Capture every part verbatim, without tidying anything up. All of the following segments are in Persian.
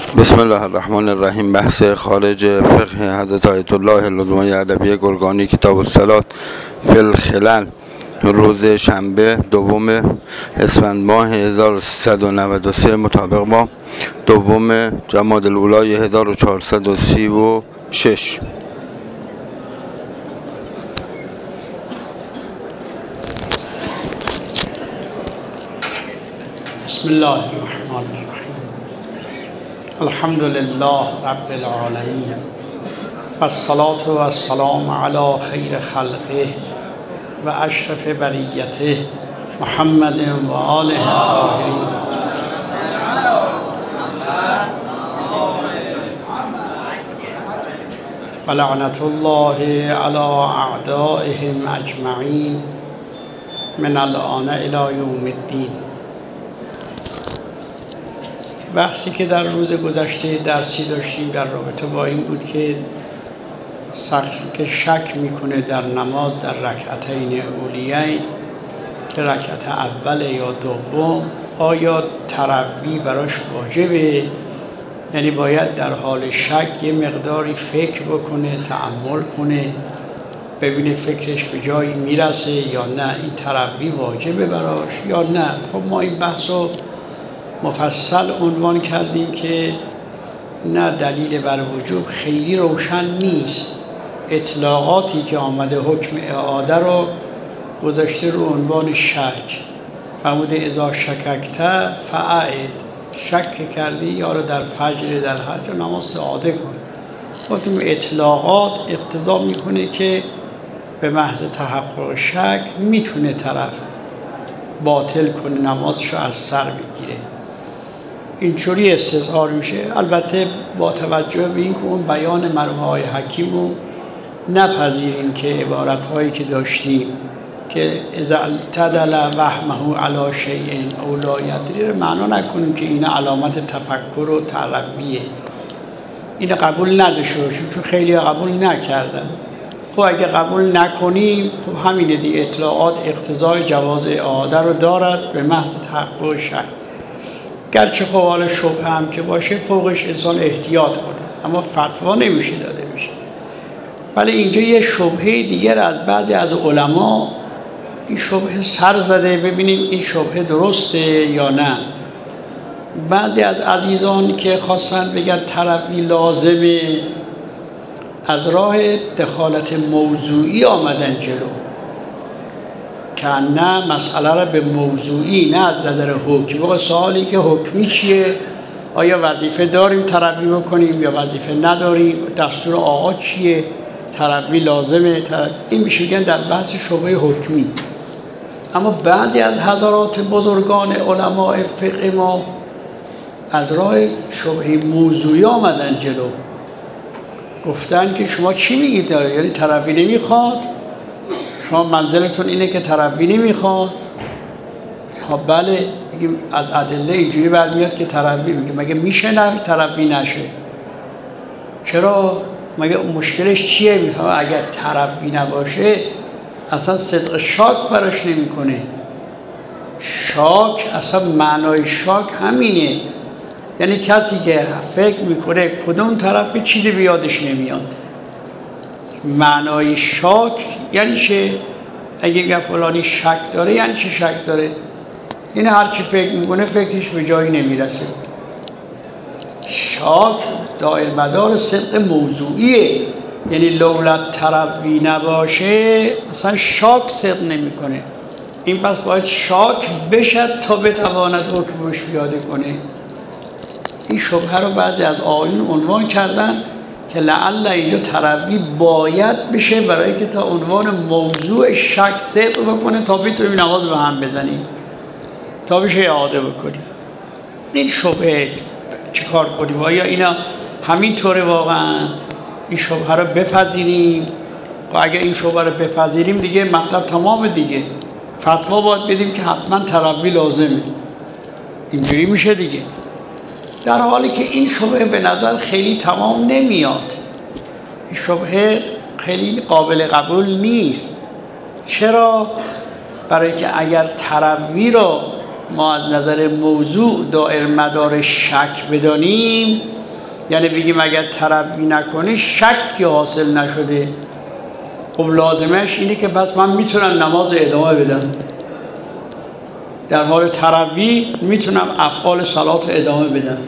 بسم الله الرحمن الرحیم. بحث خارج فقه حضرت آیت الله لدمای علوی گرگانی کتاب الصلات فی الخلل، روز شنبه دوم اسفند ماه هزار و سیصد و نود و سه مطابق با دوم جمادی الاولی هزار و چهارصد و سی و شش. بسم الله الرحمن الرحیم. الحمد لله رب العالمین و الصلاة و السلام علی خیر خلقه و اشرف بریته محمد و آله الطاهرین. و لعنت الله علی اعدائهم اجمعین من الآن الی یوم الدین. بحثی که در روز گذشته درسی داشتیم در رابطه با این بود که شخصی که شک میکنه در نماز در رکعتین اولیین که رکعت اول یا دوم آیا تروی براش واجبه، یعنی باید در حال شک یه مقداری فکر بکنه، تأمل کنه، ببینه فکرش به جایی میرسه یا نه، این تروی واجبه براش یا نه. خب ما این بحث رو مفصل عنوان کردیم که نه، دلیل بر وجوب خیلی روشن نیست. اطلاقاتی که آمده حکم اعاده رو گذاشته رو عنوان شک. فرموده اذا شککت فاعد، شک کردی یا رو در فجر در هر جا نماز اعاده کن. گفتیم اطلاقات اقتضا میکنه که به محض تحقق شک میتونه طرف باطل کنه، نمازش رو از سر بگیره. اینجوری استظهار میشه، البته با توجه به این که اون بیان مرحوم آقای حکیم رو نپذیریم که عبارت هایی که داشتیم که اذا اعتدل وهمه علی شیء او لا یدری رو معنا نکنیم که این علامت تفکر و تربیه. این قبول نداشته باشیم چون خیلی قبول نکردن. خب اگه قبول نکنیم خب همینه دی، اطلاعات اقتضای جواز اعاده رو دارد به محض تحقق شک. گرچه خب حال شبه هم که باشه فوقش انسان احتیاط کنه، اما فتوا نمیشه داده میشه. ولی اینجا یه شبهه دیگر از بعضی از علما این شبهه سر زده، ببینیم این شبهه درسته یا نه. بعضی از عزیزان که خواستن بگن تروی لازمه از راه دخالت موضوعی آمدن جلو که نه مسئله را به موضوعی، نه از نظر حکم. واقع سوالی که حکمی چیه؟ آیا وظیفه داریم تروی بکنیم یا وظیفه نداریم؟ دستور آقا چیه؟ تروی لازمه؟ تروی... این میشه بگن در بحث شبهه حکمی. اما بعضی از حضرات بزرگان علماء فقه ما از راه شبهه موضوعی آمدن جلو، گفتن که شما چی میگید داره؟ یعنی تروی نمیخواد؟ شما منزلتون اینه که تروی نمیخواد؟ ها بله، میگیم از ادله اینجوری برمیاد که تروی، میگه مگه میشه نه تروی نشه؟ چرا؟ مگه مشکلش چیه؟ میفهمه اگر تروی نباشه اصلا صدق شاک براش نمیکنه. شاک اصلا معنای شاک همینه، یعنی کسی که فکر میکنه کدوم طرف چیزی به یادش نمیاد. معنای شاک یعنی چه؟ اگه میگه فلانی شک داره یعنی چه شک داره؟ این هر چی فکر میکنه فکرش به جایی نمیرسه. شاک دائر مدار صدق موضوعیه، یعنی لولا تروی نباشه اصلا شاک صدق نمیکنه. این پس باید شاک بشد تا بتواند حکمش پیاده کنه. این شبهه رو بعضی از آیون عنوان کردن که لعل اینجا تروی باید بشه برای که تا عنوان موضوع شک صدق بکنه تا بتونیم نماز به هم بزنیم، تا بشه اعاده بکنیم. این شبهه چه کار کنیم؟ آیا اینا همینطوره واقعا؟ این شبهه رو بپذیریم؟ و اگر این شبهه رو بپذیریم دیگه مطلب تمام دیگه، فتوا باید بدیم که حتما تروی لازمه. اینجوری میشه دیگه. در حالی که این شبهه به نظر خیلی تمام نمیاد، این شبهه خیلی قابل قبول نیست. چرا؟ برای که اگر تروی رو ما از نظر موضوع دائر مدار شک بدانیم یعنی بگیم اگر تربی نکنی شکی حاصل نشده، خب لازمش اینه که پس من میتونم نماز ادامه بدم، در حال تربی میتونم افعال صلات ادامه بدم،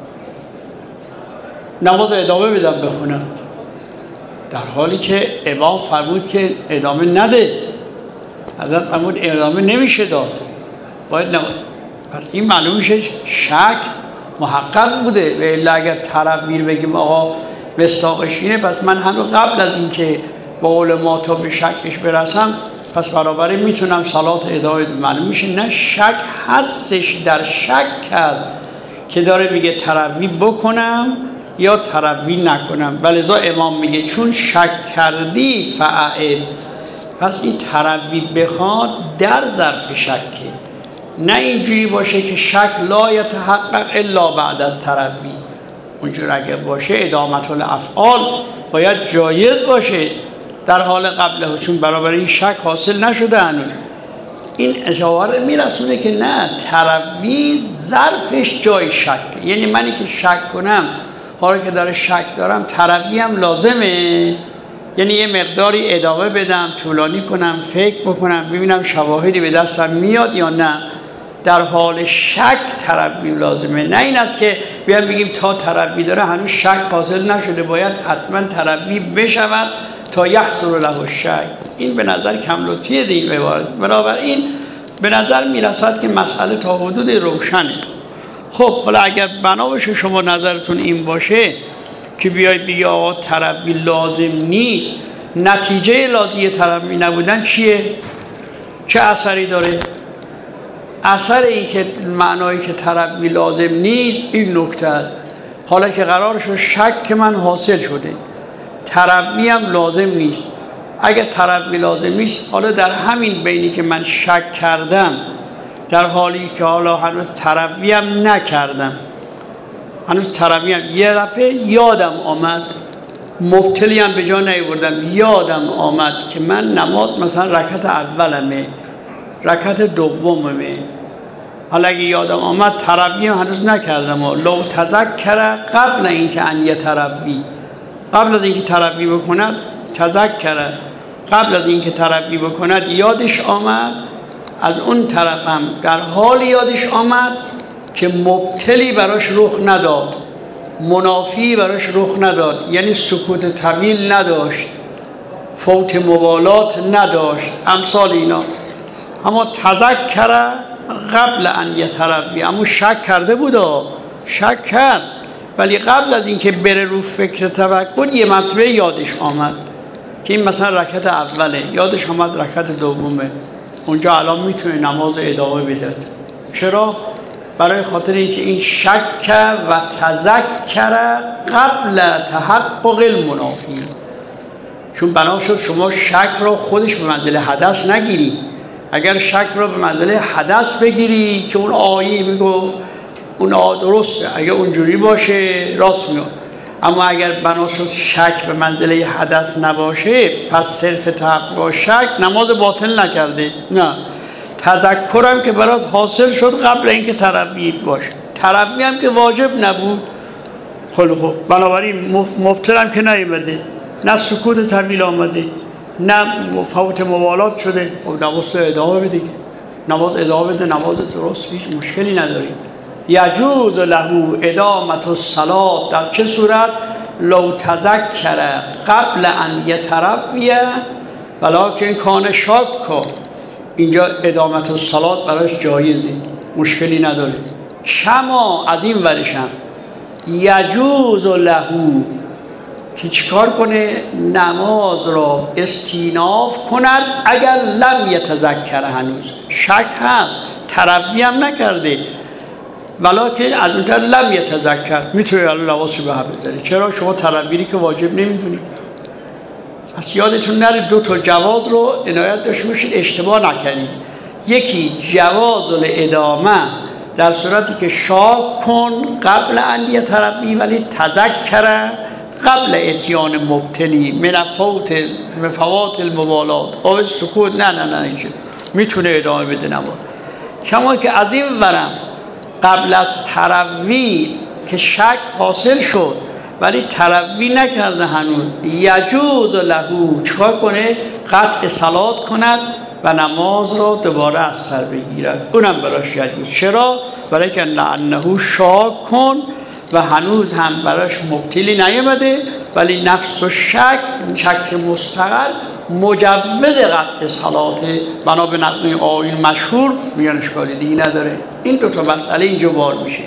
نماز ادامه بدم بخونم، در حالی که امام فرمود که ادامه نده. حضرت فرمود ادامه نمیشه داد، باید نماز. پس این معلوم میشه شک محقق بوده. و الا اگر تربی بگیم آقا مصداقش اینه، پس من هنوز قبل از اینکه با علما تا به شکش برسم پس برابر میتونم صلات ادامه بدم. معلوم میشه نه شک هستش، در شک هست که داره میگه تربی بکنم یا تربی نکنم. ولذا امام میگه چون شک کردی فاعل، پس این تربی بخواد در ظرف شکه، نه اینجوری باشه که شک لا یتحقق الا بعد از تربی. اونجور اگه باشه ادامت الافعال باید جایز باشه در حال قبله، چون برابر این شک حاصل نشده هنوز. این اشاره میرسونه که نه، تربی ظرفش جای شک، یعنی منی که شک کنم حالا که داره شک دارم تربی هم لازمه، یعنی یه مقداری ادامه بدم، طولانی کنم، فکر بکنم، ببینم شواهدی به دستم میاد یا نه. در حال شک تربی لازمه، نه این است که بیان بگیم تا تربی داره هنوز شک حاصل نشده، باید حتما تربی بشود تا یحصل له الشک. این به نظر کم لطفیه این عبارت. بنابراین به نظر میرسد که مسئله تا حدود روشنه. خب حالا اگر بنا بشه شما نظرتون این باشه که بیاید بگی آقا تربی لازم نیست، نتیجه لازم تربی نبودن چیه؟ چه اثری داره؟ اثر این که معنایی که تربی لازم نیست این نکته است. حالا که قرار شد شک من حاصل شده، تربی هم لازم نیست. اگر تربی لازم نیست، حالا در همین بینی که من شک کردم، در حالی که حالا هنوز تربی هم نکردم، هنوز تربی هم یه دفعه یادم آمد، مبتلی هم به جا نیاوردم، یادم آمد که من نماز مثلا رکعت اولمه، رکعت دوممه، حالا اگه یادم آمد تربی هم هنوز نکردم. لو تذکر قبل اینکه ان یتربی، قبل از اینکه تربی بکند، تذکر قبل از اینکه تربی بکند یادش آمد، از اون طرفم در حال یادش آمد که مبتلی براش رخ نداد، منافی براش رخ نداد، یعنی سکوت طویل نداشت، فوت موالات نداشت، امثال اینا. اما تذکر قبل ان یتربی، اما شک کرده بود، شک کرد، ولی قبل از اینکه بره رو فکر تفکر یه مرتبه یادش آمد که این مثلا رکعت اوله، یادش آمد رکعت دومه، اونجا الان میتونه نماز ادامه بده. چرا؟ برای خاطر اینکه این شک و تذکر قبل تحقق المنافی، چون بنا شد شما شک را خودش به منزله حدث نگیری. اگر شک را به منزله حدث بگیری که اون آیه میگو اون آیه درسته، اگر اونجوری باشه راست میاد. اما اگر بنا شد شک به منزله حدث نباشه، پس صرف تحقق شک نماز باطل نکرده، نه، تذکرم که برات حاصل شد قبل اینکه تربی باشه، تربی هم که واجب نبود. خیلی خوب، بنابراین مبتلم که نیامده، نه سکوت طویل آمده، نه فوت موالات شده، خب نماز ادامه بده، نماز ادامه بده، نماز درست، هیچ مشکلی نداریم. یجوز له ادامت الصلاة، در چه صورت؟ لو تذکر قبل ان یتربی ولکن کان شاکا، اینجا ادامت الصلاة براش جایزه، مشکلی نداره. کما از این ورشم یجوز له که چیکار کنه؟ نماز را استیناف کند اگر لم یتذکر، هنوز شک هست، تربی هم نکرده، ولکن از اون طرف لم یتذکر، میتونه الان لباسو به هم بذاری. چرا؟ شما تربیری که واجب نمیدونی. پس یادتون نره دو تا جواز رو عنایت داشته باشید، اشتباه نکنید. یکی جواز الادامه در صورتی که شاک کن قبل ان یتربی ولی تذکر قبل اتیان مبتلی من فوت مفوات الموالات او سکوت، نه نه نه اینجا میتونه ادامه بده نماز. کما که از این ورم قبل از تربی که شک حاصل شد ولی تروی نکرده هنوز. یجوز له چکار کنه؟ قطع صلات کند و نماز را دوباره از سر بگیرد. اونم براش یجوز. چرا؟ برای که لعنه شاک کن و هنوز هم براش مبتلی نیامده، ولی نفس و شک شک مستقل مجوز قطع صلات بنا به نقل آیین مشهور میان اشکالی دیگه نداره. این دو تا مسئله اینجا بار میشه.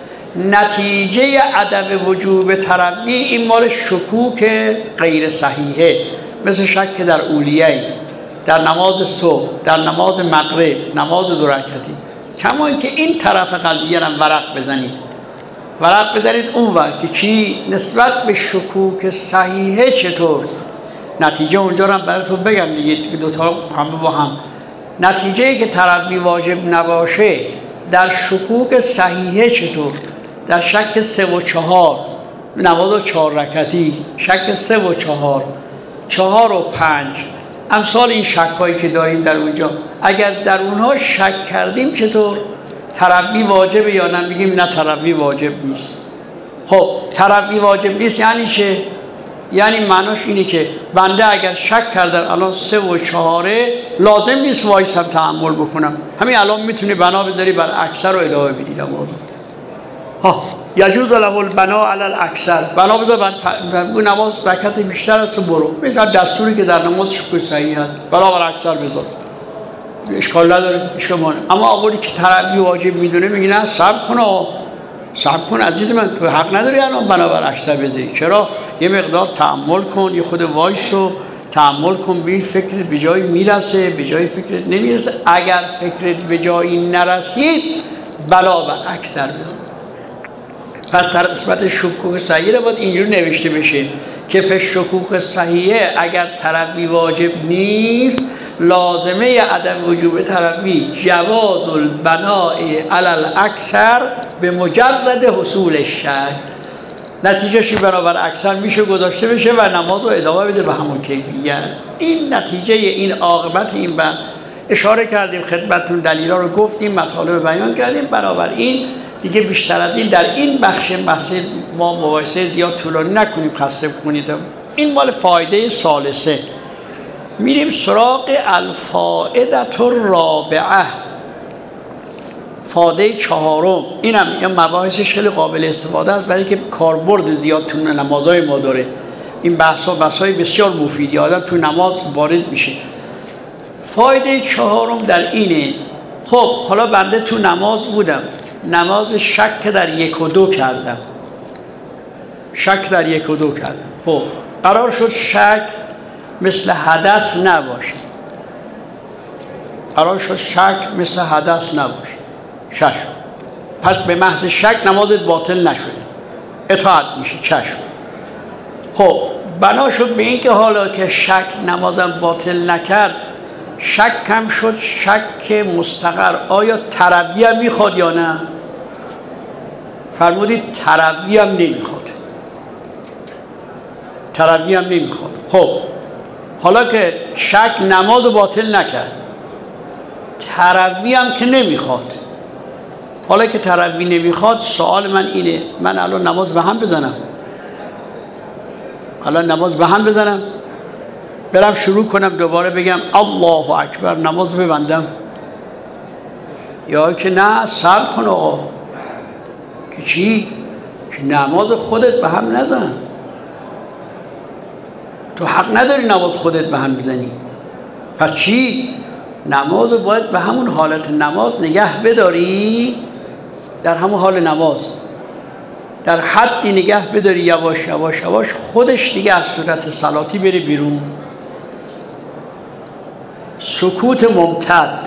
نتیجه عدم وجوب تروی این مال شکوک غیر صحیحه، مثل شک در اولیه، در نماز صبح، در نماز مغرب، نماز دو رکعتی. کما اینکه این طرف قضیه هم ورق بزنید ورق بزنید اون وقت که چی نسبت به شکوک صحیحه چطور نتیجه اونجا رو هم براتون بگم دیگه، دو تا هم با هم. نتیجه ای که تروی واجب نباشه در شکوک صحیحه چطور؟ در شک سه و چهار، نماز چهار رکعتی، شک سه و چهار، چهار و پنج، امثال این شک هایی که داریم در اونجا، اگر در اونها شک کردیم چطور؟ تروی واجبه یا نه؟ میگیم نه تروی واجب نیست. خب تروی واجب نیست یعنی چه؟ یعنی معناش اینه که بنده اگر شک کردم الان سه و چهاره لازم نیست وایسم تحمل بکنم، همین الان میتونی بنا بذاری بر اکثر رو ادامه بدی نماز. ها یجوز له البنا علی الاکثر، بنا بذار بر نماز رکعت بیشتر است برو، مثلا دستوری که در نماز شکوک صحیح هست بنا بر اکثر بذار، اشکال نداره، اشکال نداره. اما آقایی که تروی واجب میدونه میگه نه صبر کن صبر کن عزیز من، تو حق نداری الان بنابر اکثر بذاری. چرا؟ یه مقدار تأمل کن، یه خود وایسو تأمل کن، ببین فکرت به جایی میرسه به جایی فکرت نمیرسه. اگر فکرت به جایی نرسید بلا بر اکثر بذار. پس در قسمت شکوک صحیحه باید اینجور نوشته بشه که فی شکوک صحیحه اگر تروی واجب نیست لازمه عدم وجوب تروی جواز البناء علی الاکثر به مجرد حصول الشک. نتیجهشی برابر اکثر میشه گذاشته بشه و نماز رو ادامه بده به همون کیفیت. این نتیجه این عاقبت این بند اشاره کردیم خدمتتون، دلیلا رو گفتیم، مطالب بیان کردیم. برابر این دیگه بیشتر از این در این بخش بحث ما مباحثه زیاد طولانی نکنیم، خسته کنید. این مال فایده ثالثه. میریم سراغ الفائده الرابعه، فایده چهارم. اینم یه مباحثش خیلی قابل استفاده است برای که کاربرد زیاد تو نمازهای ما داره. این بحث ها بحث‌های بسیار مفیدی، آدم تو نماز وارد میشه. فایده چهارم در اینه، خب حالا بنده تو نماز بودم، نماز شک در یک و دو کردم، شک در یک و دو کردم. خب قرار شد شک مثل حدث نباشه، قرار شد شک مثل حدث نباشه، چشم. پس به محض شک نمازت باطل نشده، اطاعت میشه، چشم. خب بنا شد به این که حالا که شک نمازم باطل نکرد، شک هم شد شک مستقر، آیا تروی هم میخواد یا نه؟ فرمودید تروی هم نمیخواد، تروی هم نمیخواد. خب حالا که شک نماز باطل نکرد، تروی هم که نمیخواد، حالا که تروی نمیخواد، سوال من اینه، من الان نماز به هم بزنم، الان نماز به هم بزنم برم شروع کنم دوباره بگم الله اکبر نماز ببندم، یا که نه صبر کن آقا که چی؟ که نماز خودت به هم نزن، تو حق نداری نماز خودت به هم بزنی. پس چی؟ نماز باید به همون حالت نماز نگه بداری، در همون حال نماز در حدی نگه بداری، یواش یواش یواش خودش دیگه از صورت صلاتی بره بیرون. سکوت ممتد،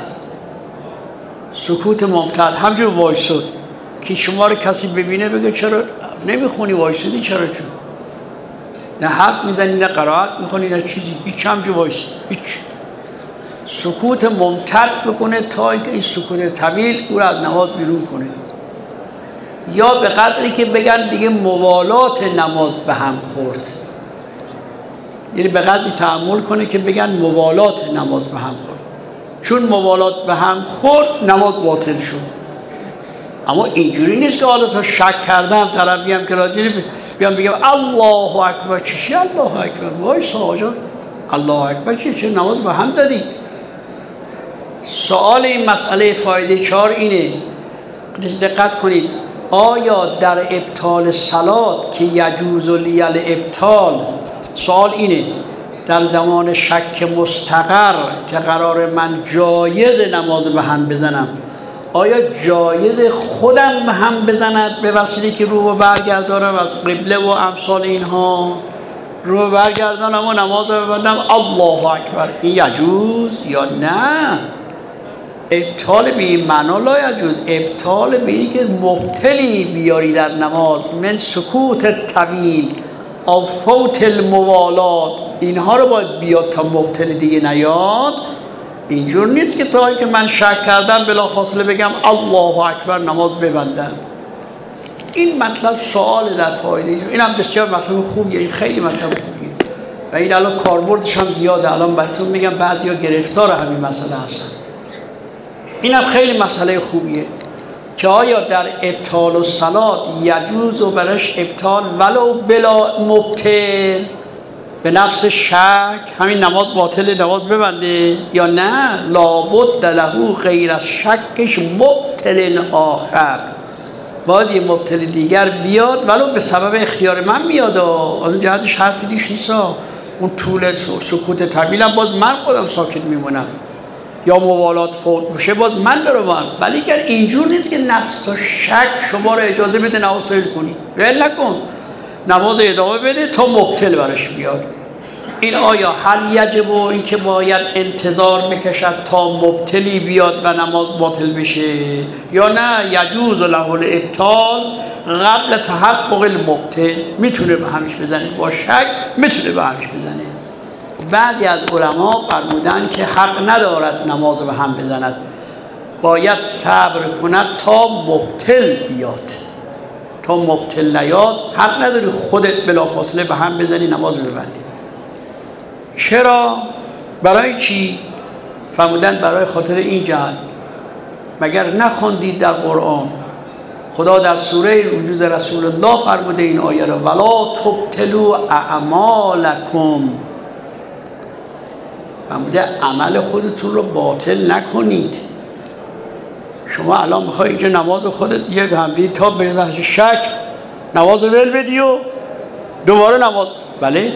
سکوت ممتد همجور وایسود که شما رو کسی ببینه بگه چرا نمیخونی وایسودی، چرا چون نه حرف میزنی نه قرائت میکنی نه چیزی، هیچ همجور وایسود، هیچ. سکوت ممتد بکنه تا اینکه این سکوت طویل او رو از نماز بیرون کنه، یا به قدری که بگن دیگه موالات نماز به هم خورد، یعنی به قدری تأمل کنه که بگن موالات نماز به هم خورد، چون موالات به هم خورد نماز باطل شد. اما اینجوری نیست که حالا تا شک کردم تروی هم که راجعی بیام بگم الله اکبر، چی الله اکبر؟ وای ساجان الله اکبر چی؟ چه نماز با هم زدی؟ سوال این مسئله فایده چهار اینه، دقت کنید، آیا در ابطال صلات که یجوز لیل ابطال، سوال اینه در زمان شک مستقر که قرار من جایز نماز به هم بزنم، آیا جایز خودم به هم بزند به وسیله که رو برگردانم از قبله و امثال اینها، رو برگردانم و نماز رو ببندم الله اکبر، این یجوز یا نه؟ ابطال به این معنا لا یجوز، ابطال به این که مبتلی بیاری در نماز من سکوت طویل او فوت الموالات، اینها رو باید بیاد تا مبتل دیگه نیاد. اینجور نیست که تا که من شک کردم بلافاصله بگم الله اکبر نماز ببندم. این مطلب سوال در فایده، این هم بسیار مطلب خوبیه، این خیلی مطلب خوبیه و این الان کاربردش هم زیاده. الان براتون میگم بعضیا گرفتار همین مسئله هستن. این هم خیلی مسئله خوبیه که آیا در ابطال و صلات یجوز و برش ابطال ولو بلا مبطل به نفس شک همین نماز باطل نماز ببنده یا نه؟ لابد له غیر از شکش مبطل آخر، باید یه مبطل دیگر بیاد ولو به سبب اختیار من بیاد. اون جهتش حرفی دیش نیست، اون طول سکوت طویل هم باز من خودم ساکت میمونم یا موالات فوت بشه باز من دارم، ولی اگر اینجور نیست که نفس و شک شما رو اجازه بده نماز سیل کنی، ول نکن، نماز ادامه بده تا مبطل برش بیاد. این آیا هل یجب و این که باید انتظار بکشد تا مبطلی بیاد و نماز باطل بشه یا نه یجوز له الابطال قبل تحقق المبطل، میتونه به همش بزنه، با شک میتونه به همش بزنه. بعضی از علما فرمودن که حق ندارد نماز به هم بزند، باید صبر کند تا مبطل بیاد، تا مبطل نیاد حق نداری خودت بلافاصله به هم بزنی نماز ببندی. چرا؟ برای چی؟ فرمودن برای خاطر این جهت، مگر نخوندید در قرآن خدا در سوره وجود رسول الله فرموده این آیه را ولا تبطلوا اعمالکم، فرموده عمل خودتون رو باطل نکنید. شما الان میخوای اینجا نماز خودت یه همدی تا به لحظه شک نماز ول بدی و دوباره نماز، بله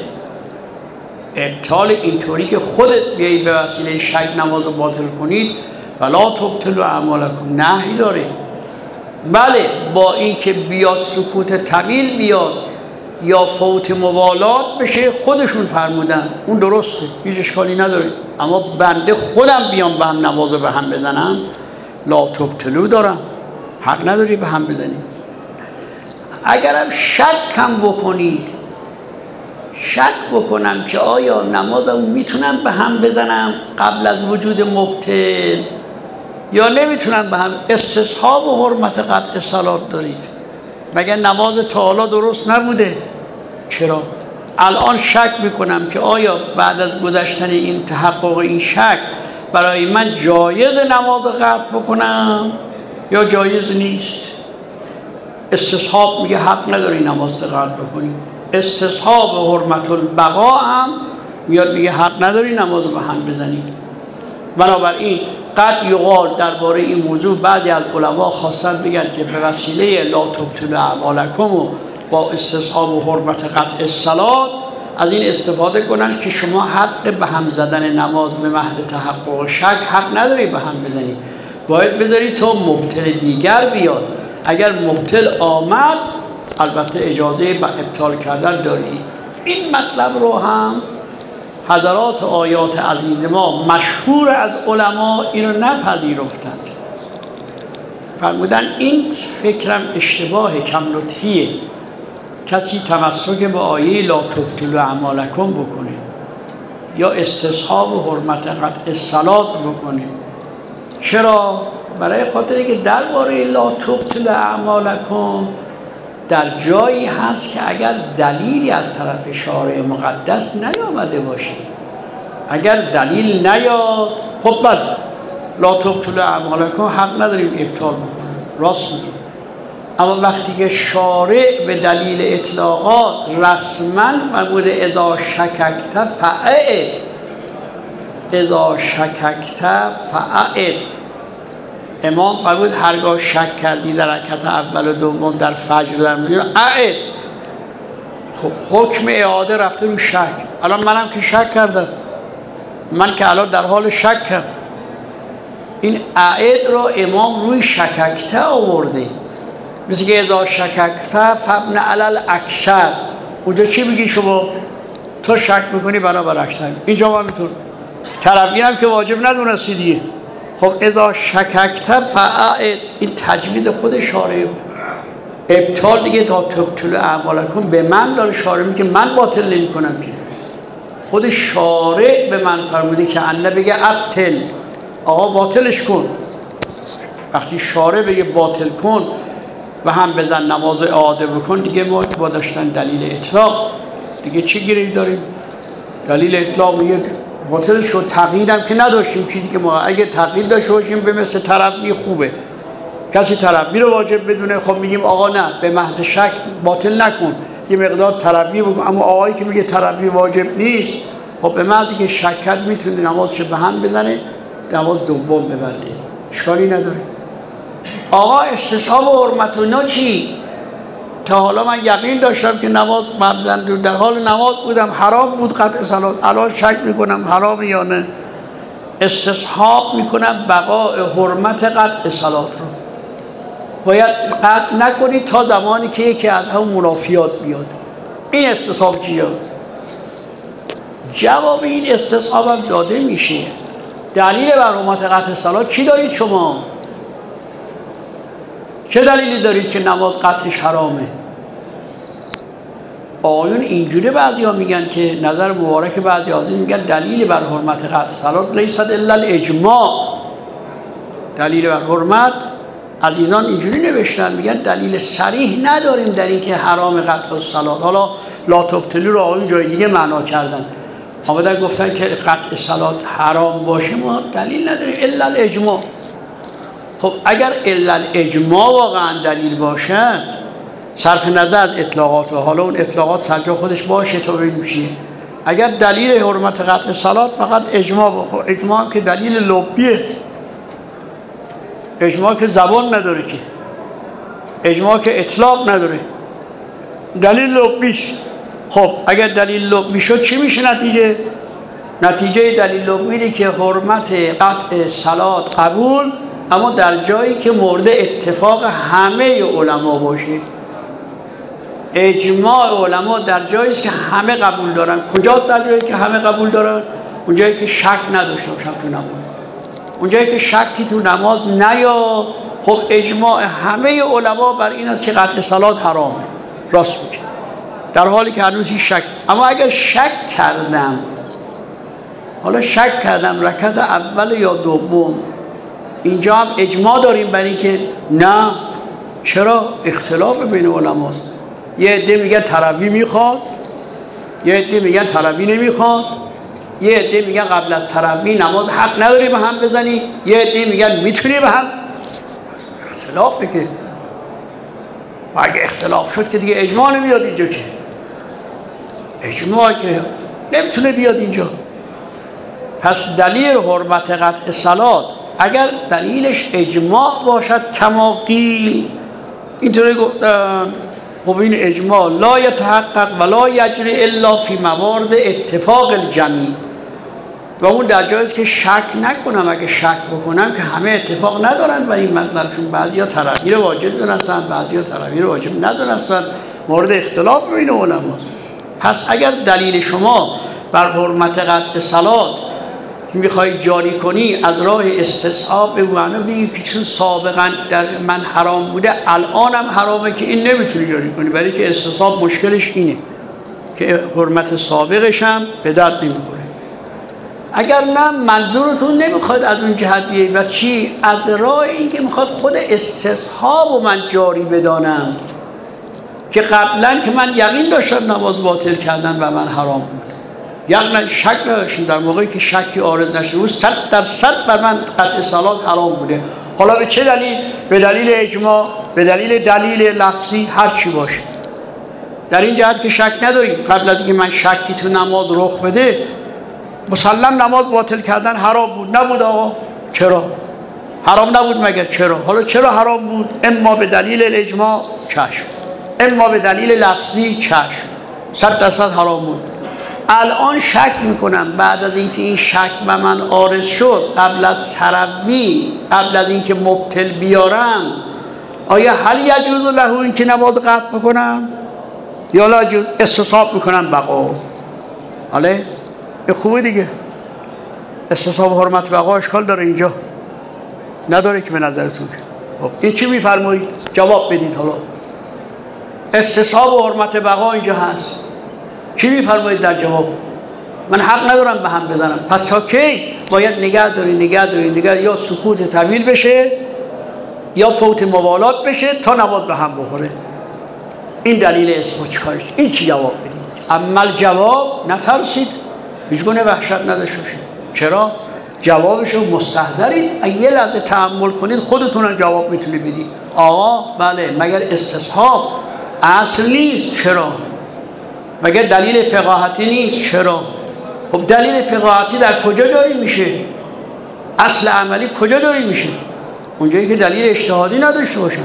ابطال اینطوری که خودت بیایی به وسیله شک نماز رو باطل کنید ولا تبطلوا اعمالکم نهی داره. بله با این که بیاد سکوت طویل بیاد یا فوت موالات بشه خودشون فرمودن اون درسته، هیچ اشکالی نداره، اما بنده خودم بیام به هم نماز به هم بزنم لا تبطلوا دارم، حق نداری به هم بزنید. اگرم شک هم بکنید، شک بکنم که آیا نمازم میتونم به هم بزنم قبل از وجود مبطل یا نمیتونم به هم، استصحاب و حرمت قطع صلات دارید، مگر نماز تا حالا درست نبوده؟ چرا؟ الان شک میکنم که آیا بعد از گذشتن این تحقق این شک برای من جایز نماز قطع بکنم یا جایز نیست؟ استصحاب میگه حق نداری نماز قطع بکنی، استصحاب و حرمت البقا هم میاد میگه حق نداری نماز به هم بزنی. بنابراین قد یقال درباره این موضوع بعضی از علما خواستن بگن که به وسیله لا تبطلوا اعمالکم و با استصحاب و حرمت قطع الصلات از این استفاده کنن که شما حق به هم زدن نماز به محض تحقق شک حق نداری به هم بزنی، باید بذاری تا مبطل دیگر بیاد. اگر مبطل آمد البته اجازه به ابطال کردن داری. این مطلب رو هم حضرات آیات عزیز ما مشهور از علما اینو نپذیرفتند، فرمودن این فکرم اشتباه کم لطفیه، کسی تمسک به آیه لا تبطلوا اعمالکم بکنه یا استصحاب و حرمت قطع الصلات بکنه. چرا؟ برای خاطر که درباره لا تبطلوا اعمالکم در جایی هست که اگر دلیلی از طرف شارع مقدس نیامده باشه، اگر دلیل نیاد خب بله لا تبطلوا اعمالکم حق نداریم ابطال بکنیم، راست میگیم. اما وقتی که شارع به دلیل اطلاقات رسما فرموده اذا شککت فاعد، اذا شککت فاعد، امام فرمود هرگاه شک کردی در رکعت اول و دوم در فجر در مدینه اعد. خب حکم اعاده رفته رو شک. الان منم که شک کردم، من که الان در حال شکم، این اعد رو امام روی شککته آورده. مثل که اذا شککته فبن علل اکثر، اونجا چی میگی شما؟ تو شک میکنی بنابر اکثر. اینجا ما میتون طرفین هم که واجب ندونستی دیگه. خب اذا شککته فاعد، این تجوید خود شارع. ابطال دیگه تا تبطل اعمالکم به من داره شارع میگه، من باطل نمی کنم که. خود شارع به من فرموده که الله بگه ابطل، آقا باطلش کن. وقتی شارع بگه باطل کن و هم بزن نماز اعاده بکن، دیگه ما با داشتن دلیل اطلاق دیگه چی گیری داریم؟ دلیل اطلاق میگه باطلش کن. تقییدم که نداشتیم، چیزی که ما اگه تقیید داشته باشیم به مثل تربی خوبه، کسی تربی رو واجب بدونه، خب میگیم آقا نه به محض شک باطل نکن، یه مقدار تربی بکن. اما آقایی که میگه تربی واجب نیست، خب به محضی که شک کرد میتونه نمازش به هم بزنه، نماز دوم ببنده، اشکالی نداره. آقا استصحاب و حرمت و اینا چی؟ تا حالا من یقین داشتم که نماز مبزن در حال نماز بودم حرام بود قطع صلات، الان شک میکنم حرام یا نه. استصحاب میکنم بقاء حرمت قطع صلات رو. باید قطع نکنی تا زمانی که یکی از همون منافیات بیاد. این استصحاب چیه؟ جواب این استصحاب هم داده میشه. دلیل بر حرمت قطع صلات چی دارید شما؟ چه دلیلی دارید که نماز قطعش حرامه؟ آیون اینجوری بعضی ها میگن که نظر مبارک بعضی ها میگن دلیل بر حرمت قطع صلات لیست الا الاجماع. دلیل بر حرمت عزیزان اینجوری نوشتن، میگن دلیل صریح نداریم در این که حرام قطع صلات. حالا لا تبطلوا رو آیون جای دیگه معنا کردن، آمدن گفتن که قطع صلات حرام باشه ما دلیل نداریم الا الاجماع. خب اگر الا الاجماع واقعا دلیل باشه، صرف نظر از اطلاقات و حالا اون اطلاقات سرجا خودش باشه تا ببین میشه، اگر دلیل حرمت قطع صلات فقط اجماع بخور، اجماع هم که دلیل لبیه، اجماع که زبان نداره، که اجماع که اطلاق نداره، دلیل لبیش. خب اگر دلیل لبی شد چی میشه نتیجه؟ نتیجه دلیل لبی که حرمت قطع صلات قبول، اما در جایی که مورد اتفاق همه علما باشه. اجماع علما در جایی است که همه قبول دارن. کجا در جایی که همه قبول دارن؟ اونجایی که شک نداشته باشن تو نماز، اونجایی که شکی تو نماز نیا. خب اجماع همه علما بر این است که قطع صلات حرامه، راست میگه، در حالی که هنوز هیچ شک. اما اگر شک کردم، حالا شک کردم رکعت اول یا دوم، اینجا هم اجماع داریم برای که نه. چرا؟ اختلاف بین علماست. یه عده میگن تراویح میخواد، یه عده میگن تراویح نمیخواد، یه عده میگن قبل از تراویح نماز حق نداری به هم بزنی، یه عده میگن میتونی به هم. اختلافه که و اگه اختلاف شد که دیگه اجماع نمیاد اینجا، که اجماع که نمیتونه بیاد اینجا. پس دلیل حرمت قطع صلات اگر دلیلش اجماع باشد کما قیل، اینطوری گفتن، خب این اجماع لا یتحقق ولا یجری الا فی موارد اتفاق الجمیع، و اون در جایی است که شک نکنم. اگه شک بکنم که همه اتفاق ندارن برای این مطلب، چون بعضیا تراویح رو واجب دونستن، بعضیا تراویح رو واجب ندونستن، مورد اختلاف بین علماست. پس اگر دلیل شما بر حرمت قطع صلات میخوای جاری کنی از راه استصحاب، به معنی بگی که چون سابقا در من حرام بوده الانم حرامه، که این نمیتونی جاری کنی، برای که استصحاب مشکلش اینه که حرمت سابقش هم به درد نمیخوره. اگر نه منظورتون نمیخواد از اون جهت بیایید، و چی؟ از راه این که میخواد خود استصحاب رو من جاری بدانم، که قبلا که من یقین داشتم نماز باطل کردن و من حرام بود، یقینا شک نداشتم، در موقعی که شکی عارض نشده بود صد درصد بر من قطع صلات حرام بوده. حالا به چه دلیل؟ به دلیل اجماع. به دلیل دلیل لفظی هر چی باشه. در این جهت که شک نداریم قبل از اینکه من شکی تو نماز رخ بده مسلم نماز باطل کردن حرام بود نبود آقا؟ چرا؟ حرام نبود مگر؟ چرا؟ حالا چرا حرام بود؟ اما به دلیل الاجماع چشم، اما به دلیل لفظی چشم، صد درصد حرام بود. الان شک میکنم بعد از اینکه این شک به من عارض شد قبل از تروی، قبل از اینکه مبتل بیارم، آیا هل یجوز له اینکه نماز قطع بکنم یا لا یجوز؟ استصحاب میکنم بقا. حالا این خوبه دیگه، استصحاب حرمت بقا اشکال داره اینجا؟ نداره که به نظرتون؟ خب این چی میفرمایید؟ جواب بدید. حالا استصحاب و حرمت بقا اینجا هست، چی میفرمایید در جواب؟ من حق ندارم به هم بزنم. پس تا کی باید نگه داری نگه داری نگه یا سکوت طویل بشه یا فوت موالات بشه تا نماز به هم بخوره. این دلیل اسم چیکارش؟ این چی جواب بدید؟ اما جواب نترسید، هیچ گونه وحشت نداشته باشید. چرا؟ جوابشو مستحضرید، یه لحظه تأمل کنید خودتون جواب میتونید بدید. آقا بله، مگر استصحاب اصل نیست؟ چرا؟ مگر دلیل فقاهتی نیست؟ چرا؟ خب دلیل فقاهتی در کجا جاری میشه؟ اصل عملی کجا جاری میشه؟ اونجایی که دلیل اجتهادی نداشته باشن.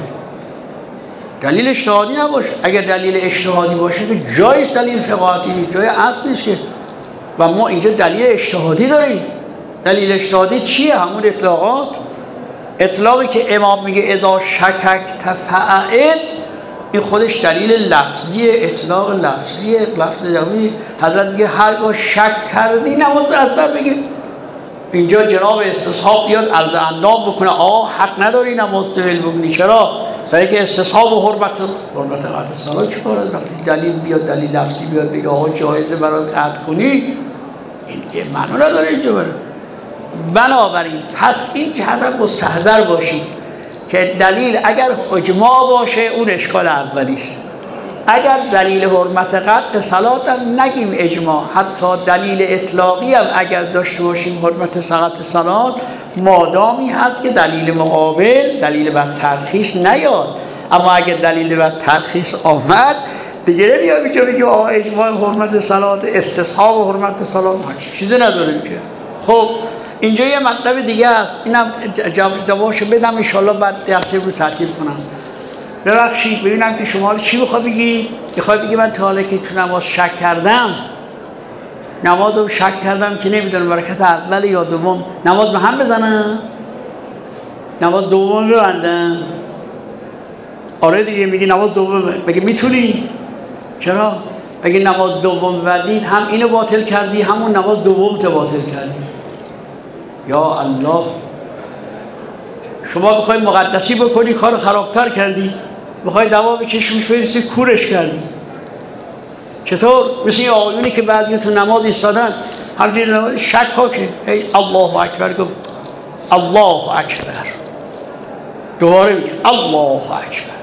دلیل اجتهادی نباشه. اگر دلیل اجتهادی باشه که جایش دلیل فقاهتی نیست، جای اصل نیست که. و ما اینجا دلیل اجتهادی داریم. دلیل اجتهادی چیه؟ همون اطلاقات. اطلاقی که امام میگه اذا شکک تفعل، این خودش دلیل لفظی، اطلاق لفظی، لفظ جوی. حضرت میگه هرگاه شک کردی نماز اثر بگیر. اینجا جناب استصحاب بیاد عرض اندام بکنه آقا حق نداری نماز طویل بگونی. چرا؟ برای که استصحاب و حرمت حرمت قطع صلات چی کار است؟ وقتی دلیل بیاد دلیل لفظی بیاد بگه آقا جایزه برای قطع کنی، این یه معنی نداره اینجا بره. بنابراین پس این جهت مستحضر باشید که دلیل اگر اجماع باشه اون اشکال اولیست. اگر دلیل حرمت قطع صلات هم نگیم اجماع، حتی دلیل اطلاقی هم اگر داشته باشیم حرمت قطع صلات، مادامی هست که دلیل مقابل دلیل بر ترخیص نیاد. اما اگر دلیل بر ترخیص آمد دیگه نمیاد اینجا بگیم آقا اجماع حرمت صلات، استصحاب و حرمت صلات چیزی نداریم که. خب اینجا یه مطلب دیگه است، اینم جوابشو بدم ان شاءالله بعد درس رو تعطیل کنم. ببخشید ببینم که شما چی میخواد بگید؟ میخواد بگی من تا حالا که تو نماز شک کردم، نماز رو شک کردم که نمیدونم رکعت اول یا دوم نماز به هم بزنم، نماز دوم ببندم. آره دیگه میگی نماز دوم بگی میتونی. چرا؟ اگه نماز دوم ببندید هم اینو باطل کردی همون نماز دوم تو باطل کردی. یا الله، شما بخوای مقدسی بکنی کار خرابتر کردی، بخوای دوا به چشمش بریسی کورش کردی. چطور؟ مثل این آقایونی که بعضی تو نماز ایستادن همچنین نماز شک ها که ای الله اکبر گفت الله اکبر، دوباره میگه الله اکبر.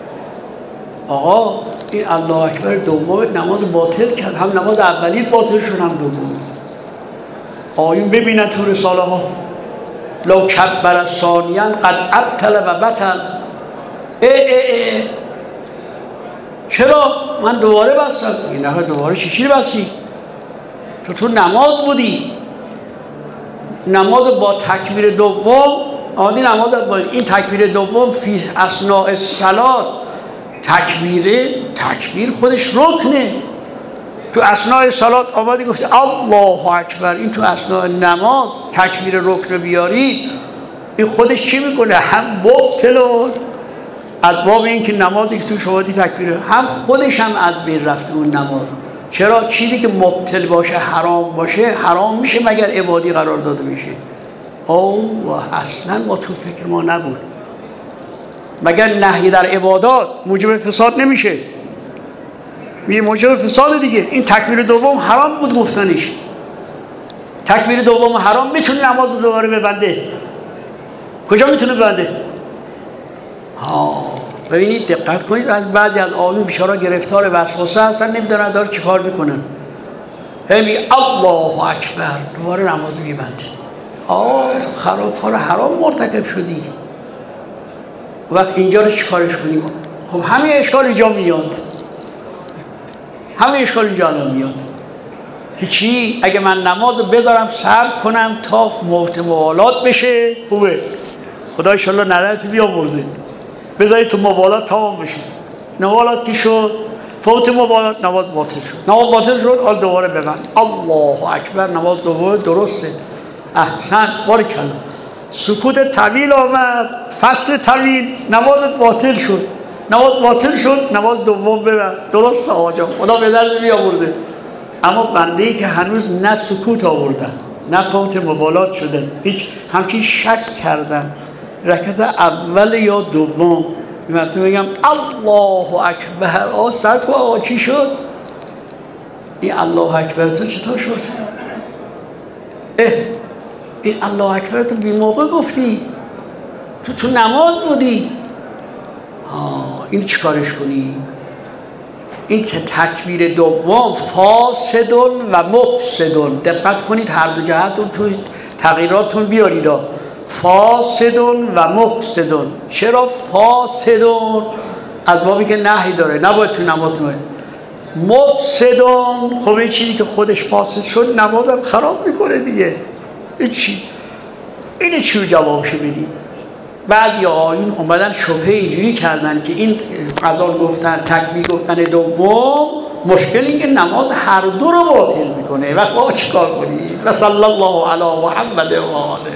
آقا این الله اکبر دوم نماز باطل کرد، هم نماز اولی باطل شد هم دوم. آیون ببینن تو رساله ها لو کبر ثانیا قد ابطل و بطل. ای ای ای چرا من دوباره بستم؟ این نه دوباره چی چی بستی؟ تو تو نماز بودی، نماز با تکبیر دوم آدی نماز باید. این تکبیر دوم فی اثناء الصلات تکبیره، تکبیر خودش رکنه. تو اثناء صلات آمدی گفتی الله اکبر، این تو اثناء نماز تکبیر رکن بیاری، این خودش چی میکنه؟ هم مبتلون از باب این که نمازی که تو شما دی تکبیره، هم خودش هم از بین رفته اون نماز. چرا؟ چیزی که مبتل باشه حرام باشه حرام میشه مگر عبادی قرار داده میشه. او و اصلا ما تو فکر ما نبود. مگر نهی در عبادات موجب فساد نمیشه؟ میگه موجب فساد دیگه. این تکبیر دوم حرام بود گفتنش. تکبیر دوم حرام میتونه نماز رو دوباره ببنده؟ کجا میتونه ببنده؟ ها ببینید دقت کنید، از بعضی از آقایون بیچارا گرفتار وسوسه هستن نمیدونن داره چی کار میکنن. همی الله اکبر دوباره نماز میبنده. آه خراب کار حرام مرتکب شدی. وقت اینجا رو چیکارش کنیم؟ خب همه اشکال اینجا میاد، همه اشکال اینجا میاد. هیچی اگه من نماز رو بذارم صبر کنم تا موت موالات بشه خوبه، خدا انشالله نظرت بیامرزه، بذاری تو موالات تمام بشه. موالات کی شد؟ فوت موالات، نماز باطل شد. نماز باطل شد، حال دوباره ببند. الله اکبر، نماز دوباره درسته. احسن، بارکالله. سکوت طویل آمد، فصل طویل، نماز باطل شد. نماز باطل شد، نماز دوم ببند. درسته آقا، خدا به درد بیامرزه. اما بنده‌ای که هنوز نه سکوت آوردن نه فوت مبالات شدن، هیچ همچین شک کردن رکعت اول یا دوم، مرتبه میگم الله اکبر، آه سر کو آقا چی شد؟ این الله اکبر تو چطور شد؟ اه این الله اکبر تو بی موقع گفتی، تو تو نماز بودی. آه این چیکارش کنی؟ این تکبیر دوم فاسدون و مفسدون، دقت کنید هر دو جهتون توی تغییراتون بیارید. فاسدون و مفسدون. چرا فاسدون؟ از بابی که نهی داره، نباید تو نماز کنید. مفسدون خب این چیزی که خودش فاسد شد نمازم خراب میکنه دیگه. این چی؟ اینه چی رو جوابش بدیم؟ بعضی آیون اومدن شبهه اینجوری کردن که این غزال گفتن تکبیر گفتن دوم مشکل این که نماز هر دو رو باطل میکنه. وقت ما چیکار کنیم؟ و صلی الله علی محمد و آله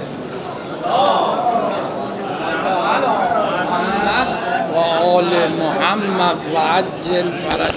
و آل محمد و عجل فرج